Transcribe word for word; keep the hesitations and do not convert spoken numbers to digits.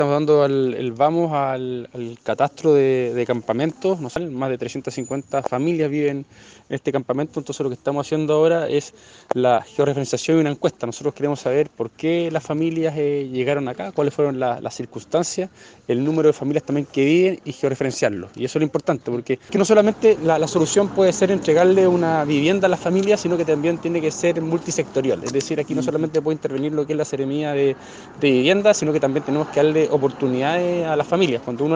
Estamos dando el, el vamos al, al catastro de, de campamentos, ¿no? Más de trescientas cincuenta familias viven en este campamento, entonces lo que estamos haciendo ahora es la georreferenciación y una encuesta. Nosotros queremos saber por qué las familias eh, llegaron acá, cuáles fueron la, las circunstancias, el número de familias también que viven y georreferenciarlos. Y eso es lo importante, porque que no solamente la, la solución puede ser entregarle una vivienda a las familias, sino que también tiene que ser multisectorial. Es decir, aquí no solamente puede intervenir lo que es la seremía de, de vivienda, sino que también tenemos que darle oportunidades a las familias. Cuando uno